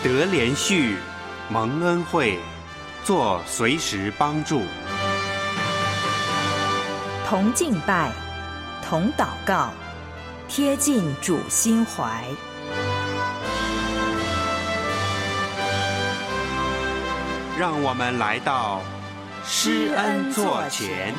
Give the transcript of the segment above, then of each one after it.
得连续，蒙恩惠，做随时帮助。 同敬拜，同祷告，贴近主心怀。 让我们来到施恩座前。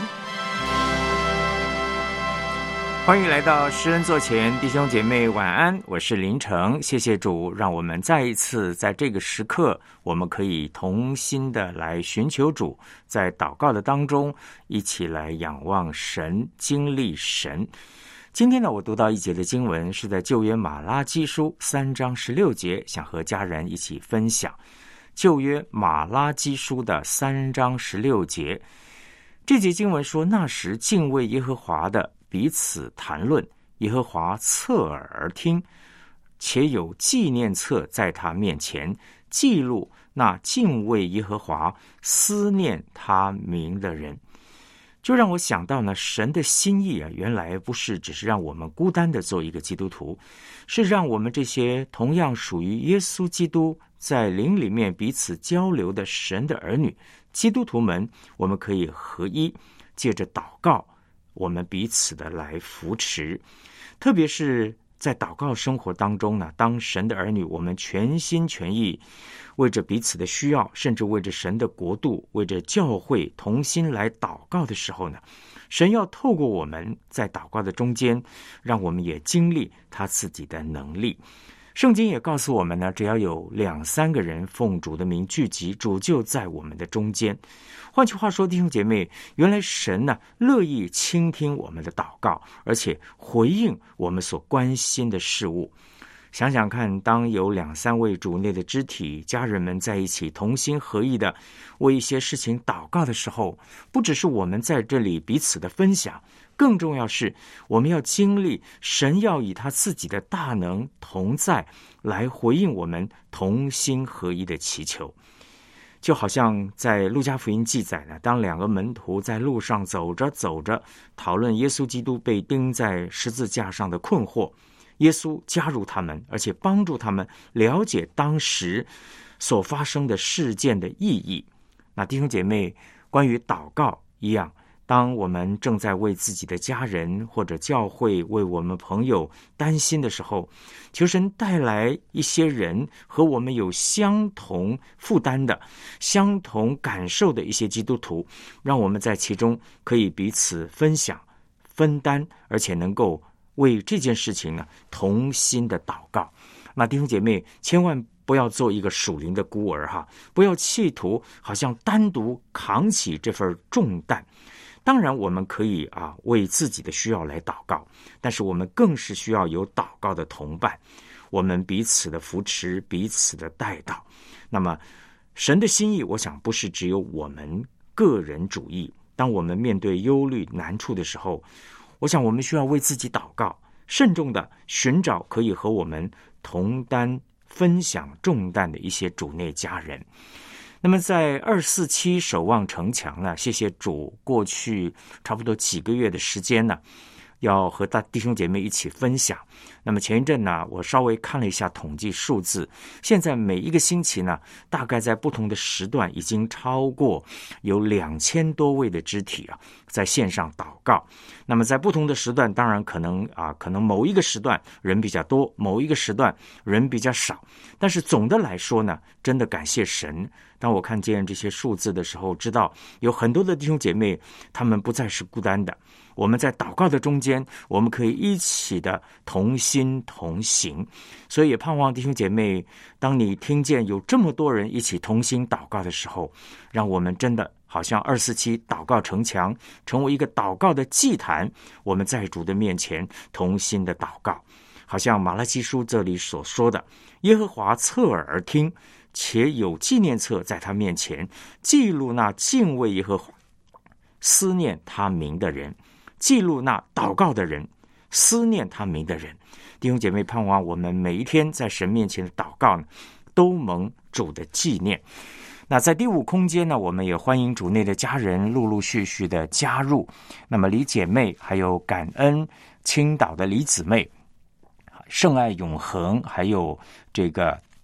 欢迎来到施恩座前，弟兄姐妹晚安，我是林成，谢谢主，让我们再一次在这个时刻，我们可以同心的来寻求主，在祷告的当中一起来仰望神，经历神。今天呢，我读到一节的经文是在旧约马拉基书3章16节，想和家人一起分享。旧约马拉基书的3章16节，这节经文说，那时敬畏耶和华的彼此谈论，耶和华侧耳而听，且有纪念册在他面前，记录那敬畏耶和华、思念他名的人。就让我想到呢，神的心意啊，原来不是只是让我们孤单的做一个基督徒，是让我们这些同样属于耶稣基督在灵里面彼此交流的神的儿女基督徒们，我们可以合一，借着祷告我们彼此的来扶持。特别是在祷告生活当中呢，当神的儿女，我们全心全意为着彼此的需要，甚至为着神的国度，为着教会同心来祷告的时候呢，神要透过我们在祷告的中间，让我们也经历他自己的能力。圣经也告诉我们呢，只要有2、3个人奉主的名聚集，主就在我们的中间。换句话说，弟兄姐妹，原来神呢乐意倾听我们的祷告，而且回应我们所关心的事物。想想看，当有2、3位主内的肢体家人们在一起同心合意的为一些事情祷告的时候，不只是我们在这里彼此的分享，更重要是我们要经历神要以他自己的大能同在来回应我们同心合一的祈求。就好像在路加福音记载呢，当2个门徒在路上走着走着，讨论耶稣基督被钉在十字架上的困惑，耶稣加入他们，而且帮助他们了解当时所发生的事件的意义。那弟兄姐妹，关于祷告一样，当我们正在为自己的家人或者教会，为我们朋友担心的时候，求神带来一些人和我们有相同负担的、相同感受的一些基督徒，让我们在其中可以彼此分享、分担，而且能够为这件事情呢同心的祷告。那弟兄姐妹，千万不要做一个属灵的孤儿哈，不要企图好像单独扛起这份重担。当然我们可以为自己的需要来祷告，但是我们更是需要有祷告的同伴，我们彼此的扶持，彼此的带祷。那么神的心意，我想不是只有我们个人主义。当我们面对忧虑难处的时候，我想我们需要为自己祷告，慎重的寻找可以和我们同担分享重担的一些主内家人。那么在247守望城墙呢，谢谢主，过去差不多几个月的时间呢，要和弟兄姐妹一起分享。那么前一阵呢，我稍微看了一下统计数字，现在每一个星期呢，大概在不同的时段已经超过有2000多位的肢体在线上祷告。那么在不同的时段，当然可能某一个时段人比较多，某一个时段人比较少，但是总的来说呢，真的感谢神。当我看见这些数字的时候，知道有很多的弟兄姐妹，他们不再是孤单的。我们在祷告的中间，我们可以一起的同心同行。所以也盼望弟兄姐妹，当你听见有这么多人一起同心祷告的时候，让我们真的好像247祷告城墙成为一个祷告的祭坛，我们在主的面前同心的祷告。好像马拉基书这里所说的，耶和华侧耳而听，且有纪念册在他面前，记录那敬畏耶和华、思念他名的人，记录那祷告的人，思念他名的人。弟兄姐妹，盼望我们每一天在神面前的祷告呢，都蒙主的纪念。那在第5空间呢，我们也欢迎主内的家人陆陆续续的加入。那么李姐妹，还有感恩青岛的李姊妹，圣爱永恒，还有这个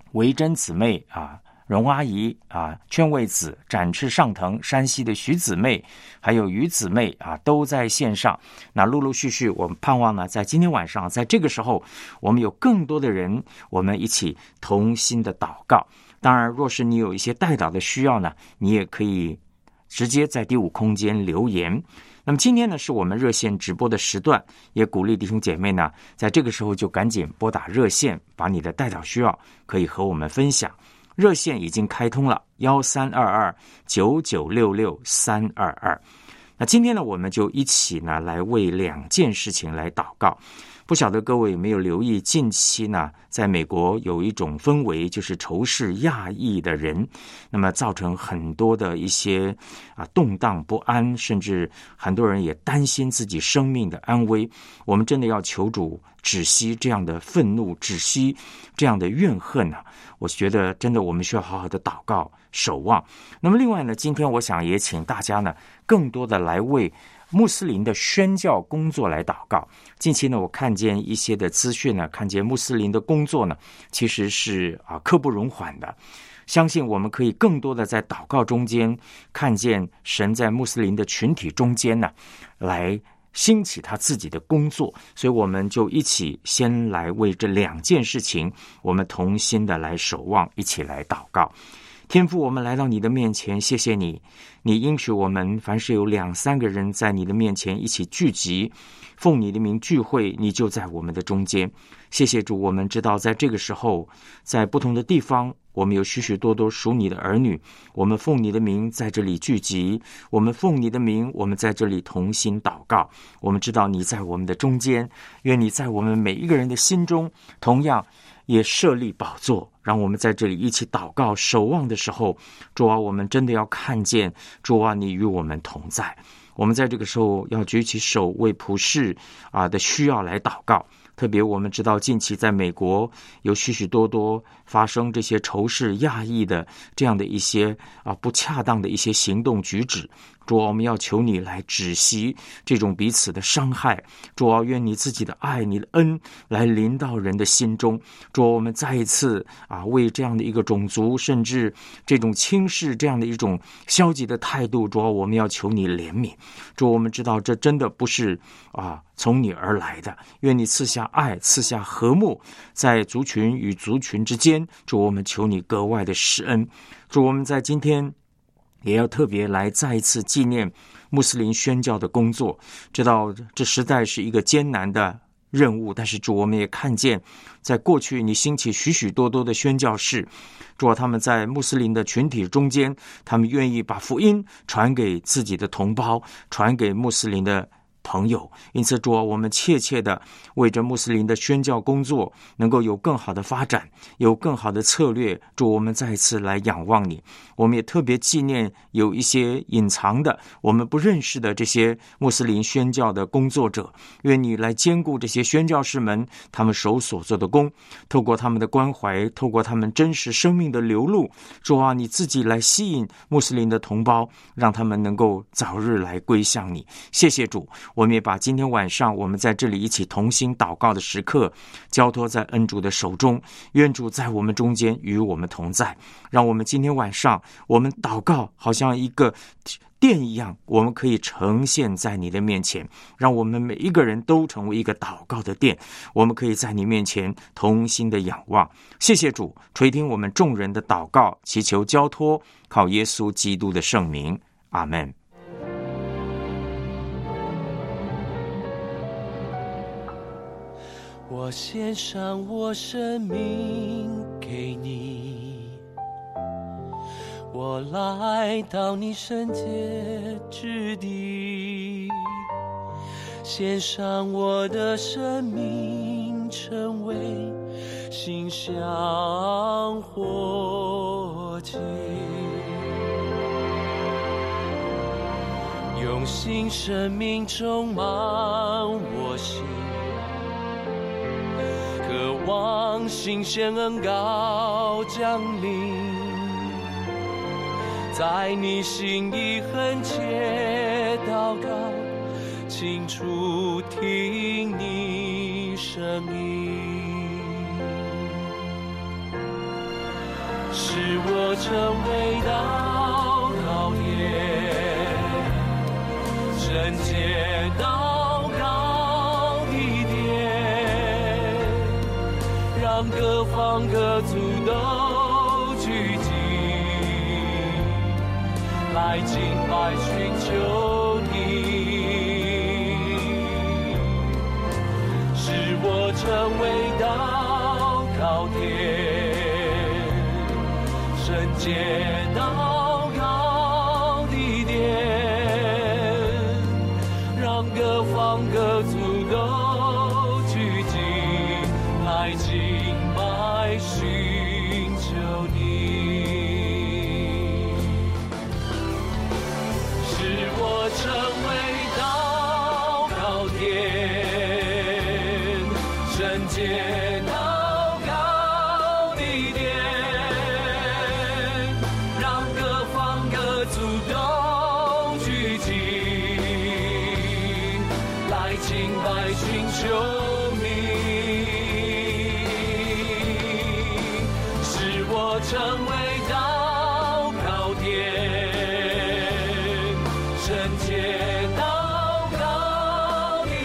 维珍姊妹荣阿姨劝慰子、展翅上腾、山西的徐姊妹，还有于姊妹都在线上。那陆陆续续，我们盼望呢，在今天晚上，在这个时候，我们有更多的人，我们一起同心的祷告。当然，若是你有一些代祷的需要呢，你也可以直接在第五空间留言。那么今天呢，是我们热线直播的时段，也鼓励弟兄姐妹呢，在这个时候就赶紧拨打热线，把你的代祷需要可以和我们分享。热线已经开通了1322-9966-322。那今天呢，我们就一起呢来为2件事情来祷告。不晓得各位有没有留意，近期呢，在美国有一种氛围，就是仇视亚裔的人，那么造成很多的一些动荡不安，甚至很多人也担心自己生命的安危。我们真的要求主止息这样的愤怒，止息这样的怨恨我觉得真的我们需要好好的祷告守望。那么另外呢，今天我想也请大家呢更多的来为穆斯林的宣教工作来祷告。近期呢，我看见一些的资讯呢，看见穆斯林的工作呢，其实是刻不容缓的。相信我们可以更多的在祷告中间看见神在穆斯林的群体中间呢，来兴起他自己的工作。所以我们就一起先来为这2件事情，我们同心的来守望，一起来祷告。天父，我们来到你的面前，谢谢你，你应许我们，凡是有2、3个人在你的面前一起聚集，奉你的名聚会，你就在我们的中间。谢谢主，我们知道在这个时候，在不同的地方，我们有许许多多属你的儿女，我们奉你的名在这里聚集，我们奉你的名，我们在这里同心祷告。我们知道你在我们的中间，愿你在我们每一个人的心中同样也设立宝座，让我们在这里一起祷告守望的时候，主啊，我们真的要看见，主啊，你与我们同在。我们在这个时候要举起手为普世的需要来祷告。特别我们知道近期在美国有许许多多发生这些仇视亚裔的这样的一些不恰当的一些行动举止。主啊，我们要求你来止息这种彼此的伤害。主啊，愿你自己的爱、你的恩来临到人的心中。主啊，我们再一次为这样的一个种族，甚至这种轻视这样的一种消极的态度，主啊，我们要求你怜悯。主啊，我们知道这真的不是从你而来的。愿你赐下爱，赐下和睦，在族群与族群之间。主，我们求你格外的施恩。主，我们在今天也要特别来再一次纪念穆斯林宣教的工作，知道这实在是一个艰难的任务，但是主，我们也看见在过去你兴起许许多多的宣教士，主啊，他们在穆斯林的群体中间，他们愿意把福音传给自己的同胞，传给穆斯林的朋友。因此主啊，我们切切的为着穆斯林的宣教工作能够有更好的发展，有更好的策略。主，我们再一次来仰望你。我们也特别纪念有一些隐藏的我们不认识的这些穆斯林宣教的工作者，愿你来兼顾这些宣教士们他们手所做的工，透过他们的关怀，透过他们真实生命的流露，主啊，你自己来吸引穆斯林的同胞，让他们能够早日来归向你。谢谢主，我们也把今天晚上我们在这里一起同心祷告的时刻交托在恩主的手中，愿主在我们中间与我们同在。让我们今天晚上我们祷告好像一个殿一样，我们可以呈现在你的面前，让我们每一个人都成为一个祷告的殿，我们可以在你面前同心的仰望。谢谢主，垂听我们众人的祷告，祈求交托，靠耶稣基督的圣名，阿们。 我献上我生命给你，我来到你圣洁之地，献上我的生命，成为馨香火祭，用新生命充满我心，渴望新鲜恩膏降临，在你心意恳切祷告，清楚听你。你声音， 使我成为祷告点，圣洁祷告的点，让各方各族都聚集，来敬拜寻求你，使我成为祷告点，圣洁祷告的点，让各方各族都聚集，来敬拜寻求你，使我成为祷告点，圣洁祷告的点，让各方各族都聚集，来敬拜寻求你，使我成为祷告点，圣洁祷告的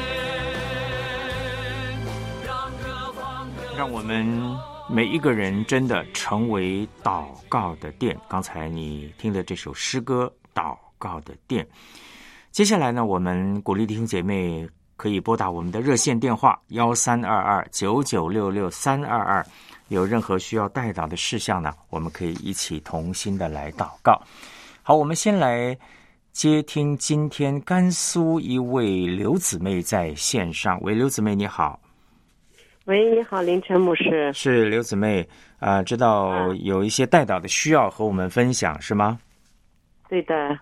点，让各方各让我们每一个人真的成为祷告的殿。刚才你听的这首诗歌《祷告的殿》，接下来呢，我们鼓励弟兄姐妹可以拨打我们的热线电话1322-9966-322，有任何需要代祷的事项呢，我们可以一起同心的来祷告。好，我们先来接听今天甘肃一位刘姊妹在线上。喂，刘姊妹你好。 喂，你好，林晨牧师。 是刘姊妹知道有一些代祷的需要和我们分享是吗？ 对的。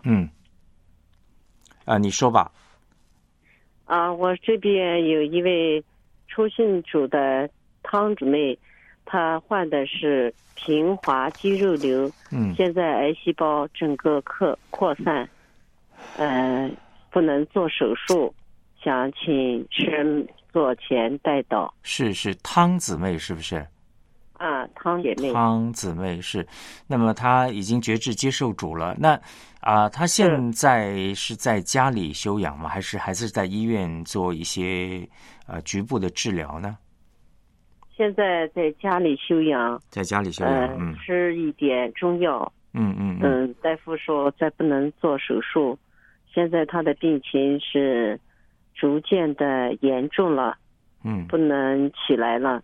你说吧。 我这边有一位初信主的汤姊妹，她患的是平滑肌肉瘤，现在癌细胞整个扩散，不能做手术，想请诗人做前代祷。是汤姊妹是不是？ 汤姐妹。 汤姊妹是，那么她已经决志接受主了。那她现在是在家里休养吗？还是在医院做一些局部的治疗呢？ 现在在家里休养。 在家里休养， 吃一点中药。大夫说再不能做手术，现在她的病情是逐渐的严重了，不能起来了。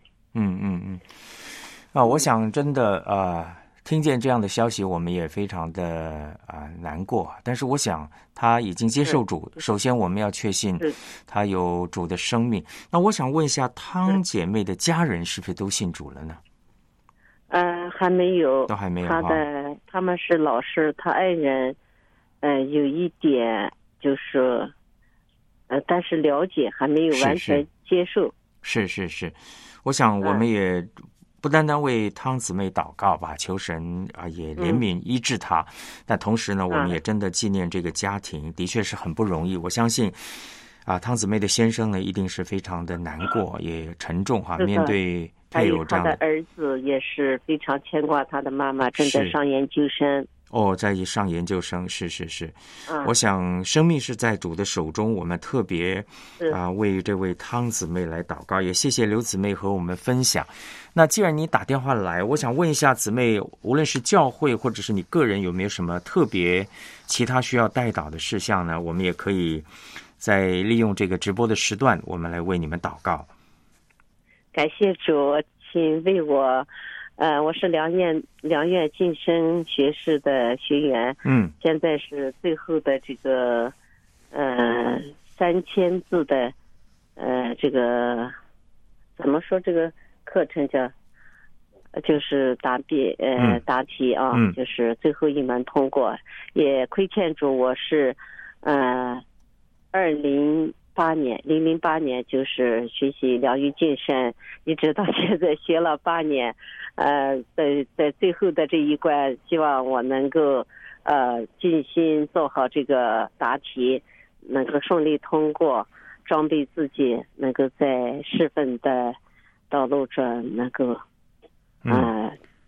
我想真的听见这样的消息，我们也非常的难过。但是我想他已经接受主，首先我们要确信他有主的生命。那我想问一下，汤姐妹的家人是不是都信主了呢？ 还没有， 都还没有。 他们是老师，他爱人有一点就是但是了解还没有完全接受。是， 我想我们也不单单为汤姊妹祷告吧，求神也怜悯医治他，但同时呢，我们也真的纪念这个家庭，的确是很不容易。我相信汤姊妹的先生呢，一定是非常的难过，也沉重面对配偶这样的。 还有他的儿子也是非常牵挂他的妈妈，正在上研究生。 在上研究生，是。我想生命是在主的手中，我们特别为这位汤姊妹来祷告，也谢谢刘姊妹和我们分享。那既然你打电话来，我想问一下姊妹，无论是教会或者是你个人，有没有什么特别其他需要代祷的事项呢？我们也可以再利用这个直播的时段，我们来为你们祷告。 感谢主，请为我我是良院晋升学士的学员，现在是最后的这个3000字的这个怎么说，这个课程叫就是答题就是最后一门通过，也亏欠主我是2008年就是学习疗愈晋升，一直到现在学了8年，在最后的这一关，希望我能够尽心做好这个答题，能够顺利通过，装备自己，能够在侍奉的道路上能够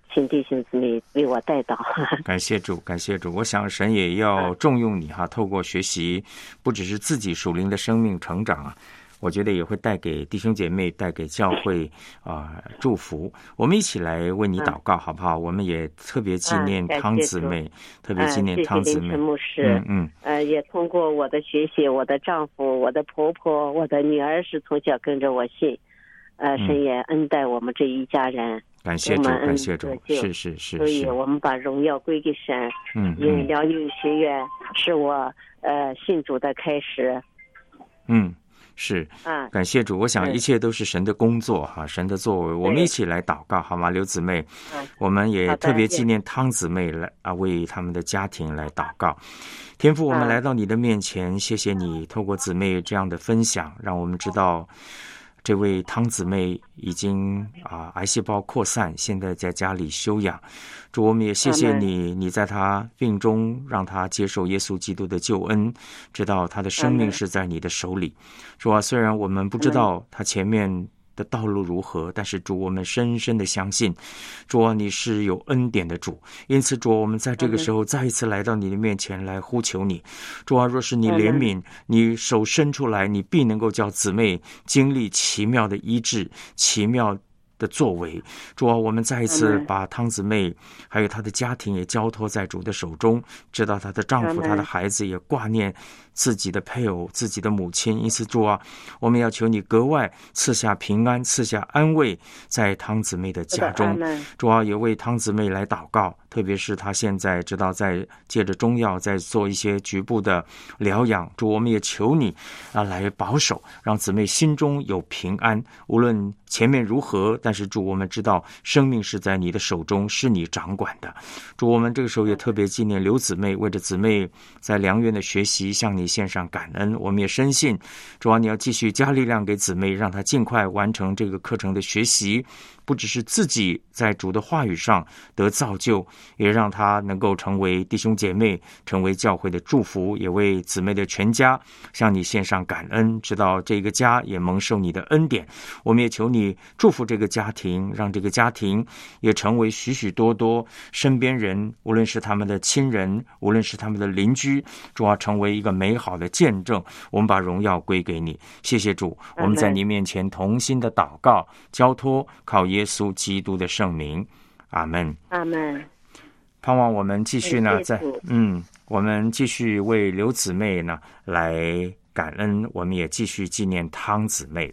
请弟兄姊妹为我带祷。 感谢主，感谢主。我想神也要重用你哈，透过学习，不只是自己属灵的生命成长啊，我觉得也会带给弟兄姐妹、带给教会祝福。我们一起来为你祷告，好不好？我们也特别纪念汤姊妹，特别纪念汤姊妹。 谢谢林晨牧师。也通过我的学习，我的丈夫、我的婆婆、我的女儿是从小跟着我信，神也恩待我们这一家人。 感谢主，感谢主，是。 所以我们把荣耀归给神。因为辽宁学院是我信主的开始。 是感谢主。我想一切都是神的工作哈，神的作为。我们一起来祷告好吗？刘姊妹，我们也特别纪念汤姊妹来为他们的家庭来祷告。天父，我们来到你的面前，谢谢你透过姊妹这样的分享，让我们知道这位汤姊妹已经癌细胞扩散，现在在家里休养。主，我们也谢谢你，你在她病中让她接受耶稣基督的救恩，知道她的生命是在你的手里。主啊，虽然我们不知道她前面的道路如何，但是主，我们深深的相信，主啊，你是有恩典的主。因此主，我们在这个时候再一次来到你的面前来呼求你。主啊，若是你怜悯，你手伸出来，你必能够叫姊妹经历奇妙的医治，奇妙的作为。主啊，我们再一次把汤姊妹还有她的家庭也交托在主的手中，知道她的丈夫、她的孩子也挂念自己的配偶、自己的母亲。因此主啊，我们要求你格外赐下平安，赐下安慰在汤姊妹的家中。主啊，也为汤姊妹来祷告，特别是她现在知道在借着中药在做一些局部的疗养。主，我们也求你来保守，让姊妹心中有平安，无论前面如何，但是主，我们知道生命是在你的手中，是你掌管的。主，我们这个时候也特别纪念刘姊妹，为着姊妹在良缘的学习向你献上感恩。我们也深信，主啊，你要继续加力量给姊妹，让她尽快完成这个课程的学习，不只是自己在主的话语上得造就，也让她能够成为弟兄姐妹，成为教会的祝福，也为姊妹的全家向你献上感恩，直到这个家也蒙受你的恩典。我们也求你祝福这个家庭，让这个家庭也成为许许多多身边人，无论是他们的亲人，无论是他们的邻居，主啊，成为一个美好的见证。我们把荣耀归给你。谢谢主，我们在你面前同心的祷告交托，靠耶稣基督的圣名，阿们， 阿们。 盼望我们继续呢，我们继续为刘姊妹呢来感恩，我们也继续纪念汤姊妹。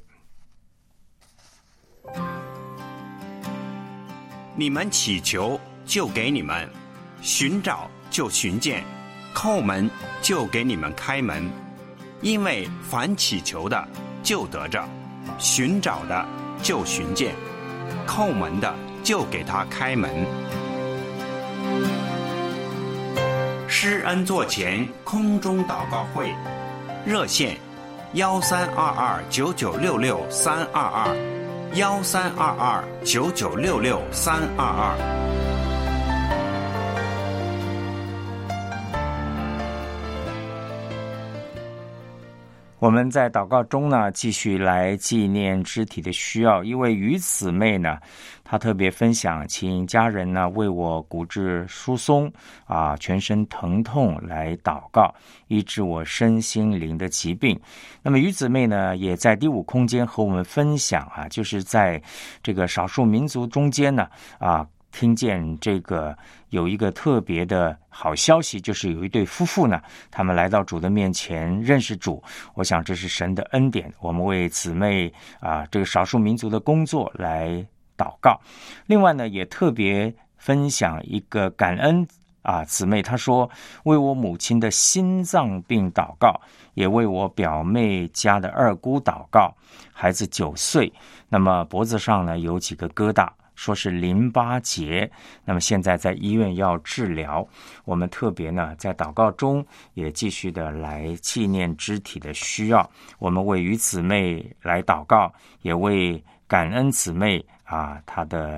你们祈求，就给你们；寻找，就寻见；叩门，就给你们开门。因为凡祈求的，就得着；寻找的，就寻见；叩门的，就给他开门。施恩座前空中祷告会，热线1322-9966-322，1322-9966-322。 我们在祷告中呢，继续来纪念肢体的需要。一位于姊妹呢，她特别分享，请家人呢为我骨质疏松全身疼痛来祷告，医治我身心灵的疾病。那么于姊妹呢，也在第五空间和我们分享就是在这个少数民族中间呢听见这个有一个特别的好消息，就是有一对夫妇呢，他们来到主的面前认识主。我想这是神的恩典，我们为姊妹这个少数民族的工作来祷告。另外呢，也特别分享一个感恩姊妹她说，为我母亲的心脏病祷告，也为我表妹家的二姑祷告。孩子9岁，那么脖子上呢有几个疙瘩，说是淋巴结，那么现在在医院要治疗。我们特别呢在祷告中也继续的来纪念肢体的需要。我们为于姊妹来祷告，也为感恩姊妹她的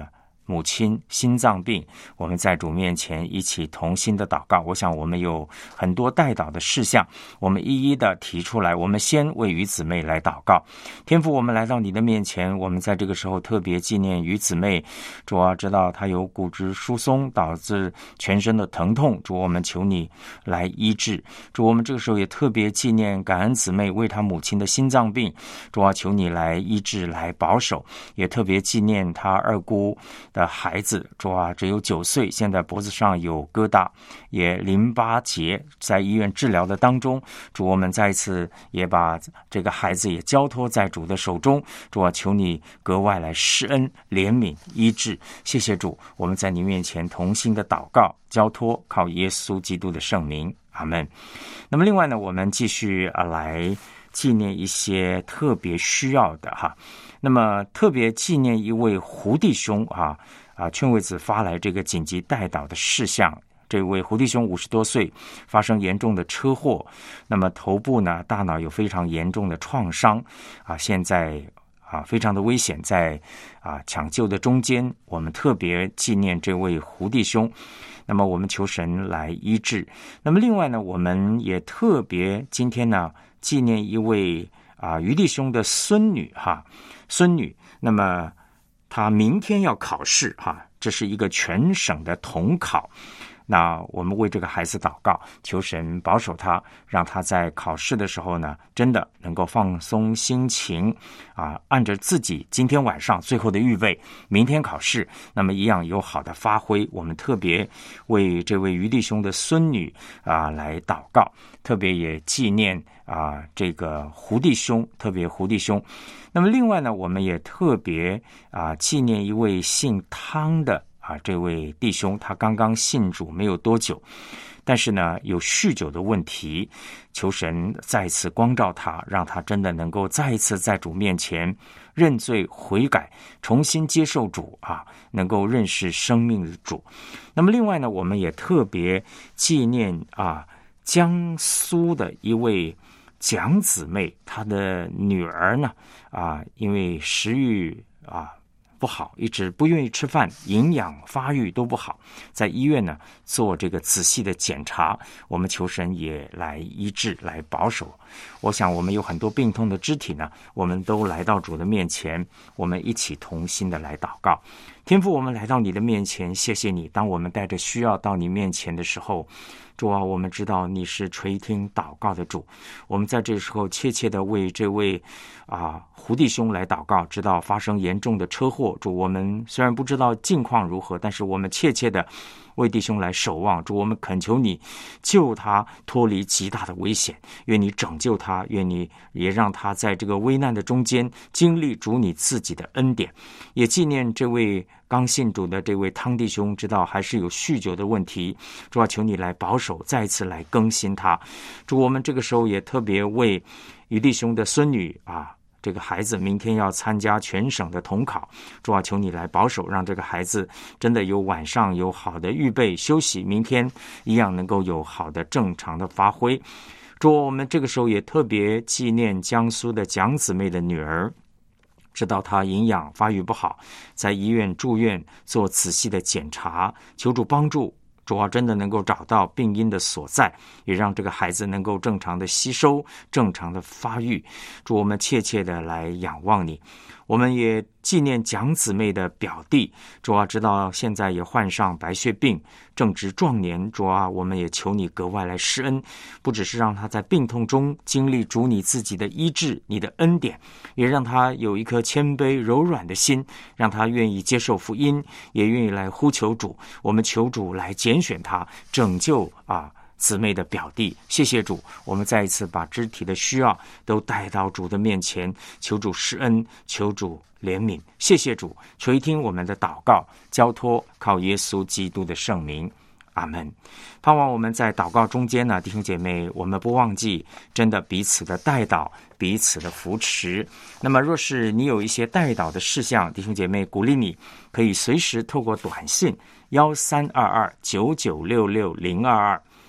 母亲心脏病，我们在主面前一起同心的祷告。我想我们有很多代祷的事项，我们一一的提出来。我们先为于姊妹来祷告。天父，我们来到你的面前，我们在这个时候特别纪念于姊妹。主啊，知道她有骨质疏松导致全身的疼痛，主，我们求你来医治。主，我们这个时候也特别纪念感恩姊妹为她母亲的心脏病，主啊，求你来医治来保守。也特别纪念她二姑的孩子，主啊，只有9岁，现在脖子上有疙瘩，也淋巴结，在医院治疗的当中。主，我们再一次也把这个孩子也交托在主的手中。主啊，求你格外来施恩怜悯医治。谢谢主，我们在你面前同心的祷告交托，靠耶稣基督的圣名，阿们。那么另外呢，我们继续来纪念一些特别需要的哈。那么特别纪念一位胡弟兄劝慰子发来这个紧急代祷的事项。这位胡弟兄50多岁，发生严重的车祸，那么头部呢、大脑有非常严重的创伤现在非常的危险，在抢救的中间，我们特别纪念这位胡弟兄。那么我们求神来医治。那么另外呢，我们也特别今天呢纪念一位于弟兄的孙女孙女，那么她明天要考试这是一个全省的统考。那我们为这个孩子祷告，求神保守他，让他在考试的时候呢，真的能够放松心情按着自己今天晚上最后的预备，明天考试，那么一样有好的发挥。我们特别为这位于弟兄的孙女来祷告，特别也纪念这个胡弟兄，特别胡弟兄。那么另外呢，我们也特别纪念一位姓汤的这位弟兄，他刚刚信主没有多久，但是呢有酗酒的问题，求神再一次光照他，让他真的能够再一次在主面前认罪悔改，重新接受主能够认识生命的主。那么另外呢，我们也特别纪念江苏的一位蒋姊妹，她的女儿呢因为食欲不好，一直不愿意吃饭，营养发育都不好，在医院呢做这个仔细的检查，我们求神也来医治来保守。我想我们有很多病痛的肢体呢，我们都来到主的面前，我们一起同心的来祷告。天父，我们来到你的面前，谢谢你，当我们带着需要到你面前的时候，主啊，我们知道你是垂听祷告的主，我们在这时候切切的为这位胡弟兄来祷告，知道发生严重的车祸，主，我们虽然不知道境况如何，但是我们切切的为弟兄来守望。主，我们恳求你救他脱离极大的危险，愿你拯救他，愿你也让他在这个危难的中间经历主你自己的恩典。也纪念这位刚信主的这位汤弟兄，知道还是有酗酒的问题，主啊，求你来保守，再一次来更新他。主，我们这个时候也特别为于弟兄的孙女这个孩子明天要参加全省的统考，主啊，求你来保守，让这个孩子真的有晚上有好的预备休息，明天一样能够有好的正常的发挥。主，我们这个时候也特别纪念江苏的蒋姊妹的女儿，知道她营养发育不好，在医院住院做仔细的检查，求主帮助，主啊，真的能够找到病因的所在，也让这个孩子能够正常的吸收，正常的发育。主，我们切切的来仰望你。我们也纪念蒋姊妹的表弟，主啊，知道现在也患上白血病，正值壮年，主啊，我们也求你格外来施恩，不只是让他在病痛中经历主你自己的医治，你的恩典，也让他有一颗谦卑柔软的心，让他愿意接受福音，也愿意来呼求主。我们求主来拣选他，拯救姊妹的表弟。谢谢主，我们再一次把肢体的需要都带到主的面前，求主施恩，求主怜悯。谢谢主，垂听我们的祷告，交托靠耶稣基督的圣名，阿们。盼望我们在祷告中间呢，弟兄姐妹，我们不忘记真的彼此的代祷，彼此的扶持。那么若是你有一些代祷的事项，弟兄姐妹，鼓励你可以随时透过短信132299660022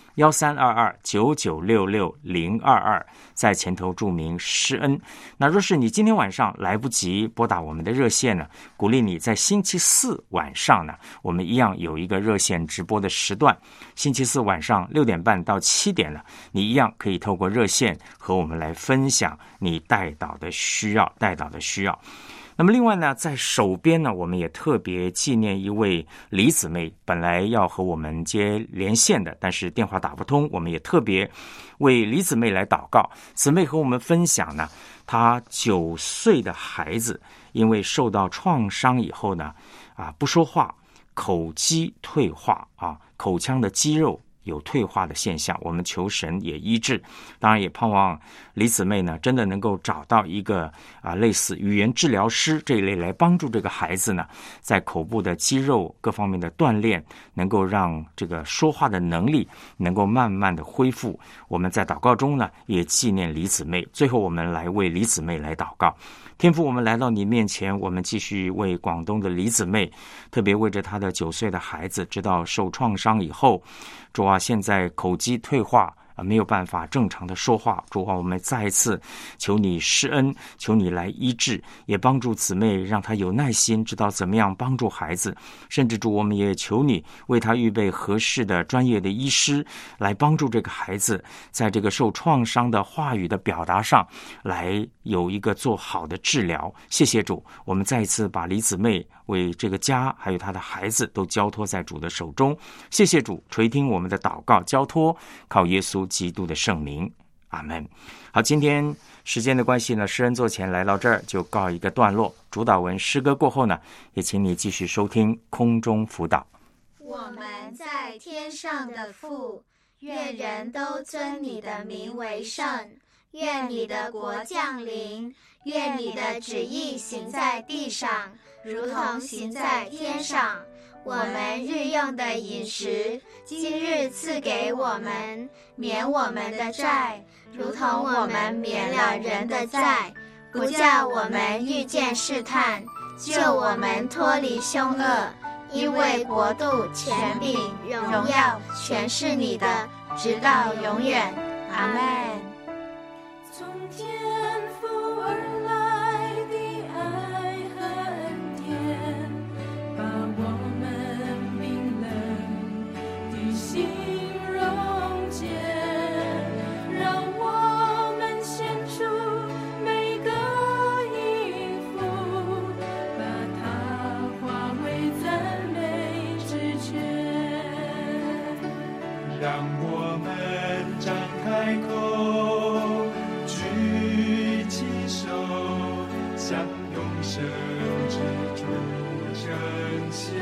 1322-9966-022，在前头注明施恩。那若是你今天晚上来不及拨打我们的热线呢，鼓励你在星期四晚上呢，我们一样有一个热线直播的时段，星期四晚上6点半到7点呢，你一样可以透过热线和我们来分享你代祷的需要。那么另外呢，在手边呢，我们也特别纪念一位李姊妹，本来要和我们接连线的，但是电话打不通，我们也特别为李姊妹来祷告。姊妹和我们分享呢，她9岁的孩子因为受到创伤以后呢，不说话，口肌退化口腔的肌肉有退化的现象，我们求神也医治。当然也盼望李姊妹呢，真的能够找到一个类似语言治疗师这一类来帮助这个孩子呢，在口部的肌肉各方面的锻炼，能够让这个说话的能力能够慢慢的恢复。我们在祷告中呢，也纪念李姊妹。最后我们来为李姊妹来祷告。天父，我们来到你面前，我们继续为广东的李姊妹，特别为着她的9岁的孩子，直到受创伤以后，主啊，现在口肌退化，没有办法正常的说话。主啊，我们再一次求你施恩，求你来医治，也帮助姊妹，让她有耐心，知道怎么样帮助孩子。甚至主，我们也求你为她预备合适的专业的医师，来帮助这个孩子在这个受创伤的话语的表达上，来有一个做好的治疗。谢谢主，我们再一次把李姊妹为这个家还有她的孩子都交托在主的手中。谢谢主垂听我们的祷告交托，靠耶稣基督的圣名，阿们。好，今天时间的关系呢，施恩座前来到这儿就告一个段落。主导文诗歌过后呢，也请你继续收听空中辅导。 我们在天上的父，愿人都尊你的名为圣，愿你的国降临，愿你的旨意行在地上，如同行在天上。我们日用的饮食，今日赐给我们，免我们的债，如同我们免了人的债，不叫我们遇见试探，救我们脱离凶恶。因为国度、权柄、荣耀，全是你的，直到永远。阿们。 从天父而来的爱和恩典，把我们冰冷的心溶解，让我们献出每个音符，把它化为赞美之泉。让我们张开口，举起手，向永生之主称谢，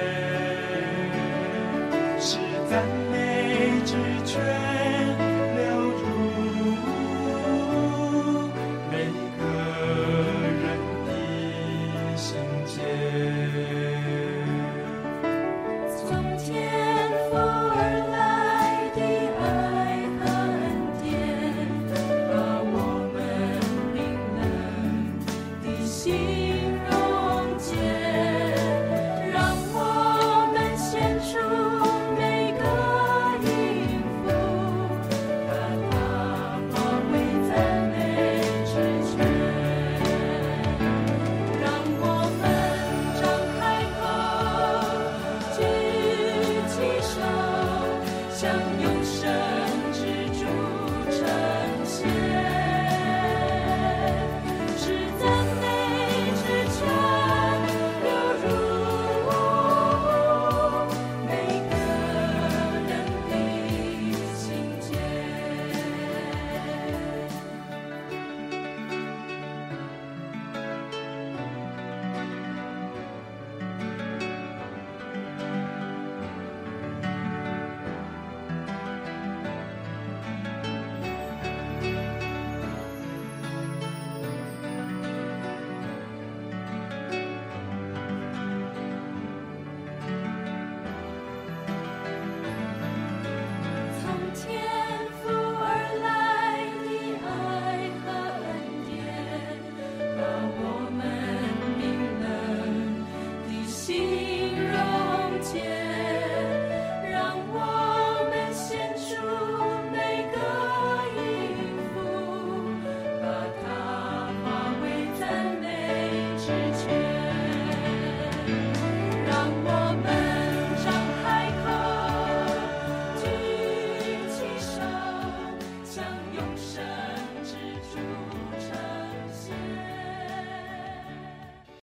使赞美之泉流入每个人的心间。从天父而来的爱和恩典，把我们冰冷的心